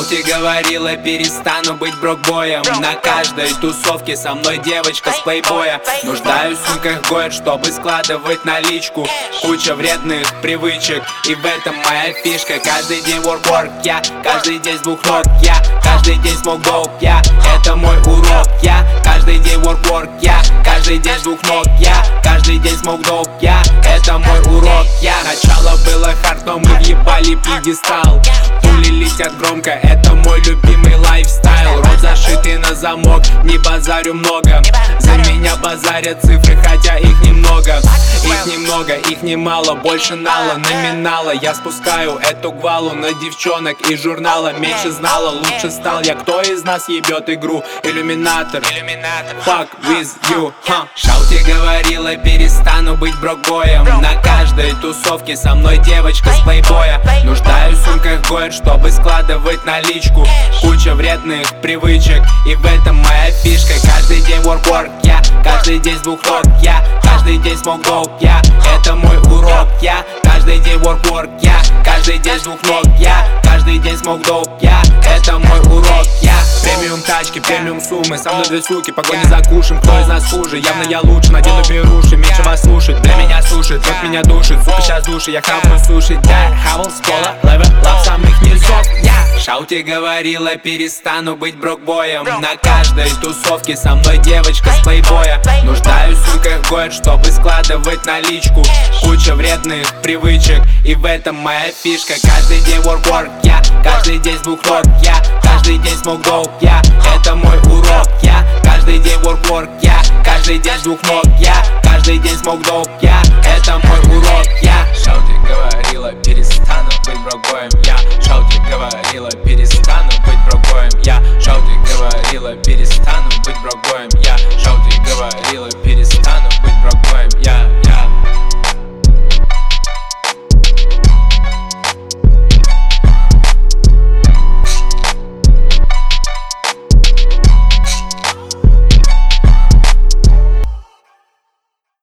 Шаути говорила, перестану быть брокбоем. На каждой тусовке со мной девочка с плейбоя. Нуждаюсь в сумках Гоет, чтобы складывать наличку. Куча вредных привычек, и в этом моя фишка. Каждый день work, я, каждый день с двух ног я, каждый день смог доп я, это мой урок я. Каждый день work, я, каждый день с двух ног я, каждый день смог доп я, это мой урок я. Начало было хард, но мы въебали пьедестал. Пули летят громко, это мой любимый лайфстайл. Рот зашитый на замок, не базарю много. За меня базарят цифры, хотя их немного. Их немного, их немало, больше нала, номинала. Я спускаю эту гвалу на девчонок из журнала. Меньше знала, лучше стал я. Кто из нас ебет игру? Иллюминатор, fuck with you, Шаути говорила, перестану быть брокбоем. На каждой тусовке со мной девочка с плейбоя. Нуждаюсь в сумках Гоет, чтобы складывать наличку. Куча вредных привычек, и в этом моя фишка. Каждый день work, я, каждый день с двух ног я, каждый день смог доп я, это мой урок я. Каждый день work, я, каждый день с двух ног я, каждый день смог доп я, это мой урок я. Премиум тачки, премиум суммы, со мной две суки, погони за кушем. Кто из нас хуже? Явно я лучше, надену беруши, меньше вас слушать. Для меня сушит, рот меня душит, сука сейчас души, я хаваю суши. Да, хавал с пола, левел лап самых низов я. Шаути говорила, перестану быть брокбоем. На каждой тусовке со мной девочка с плейбоя. Нуждаюсь в сумках Гоет, чтобы складывать наличку. Куча вредных привычек, и в этом моя фишка. Каждый день work, я, каждый день с двух ног я, каждый день смог доп я, это мой урок я. Каждый день work, я, каждый день с двух ног я, каждый день смог доп я, это мой урок я.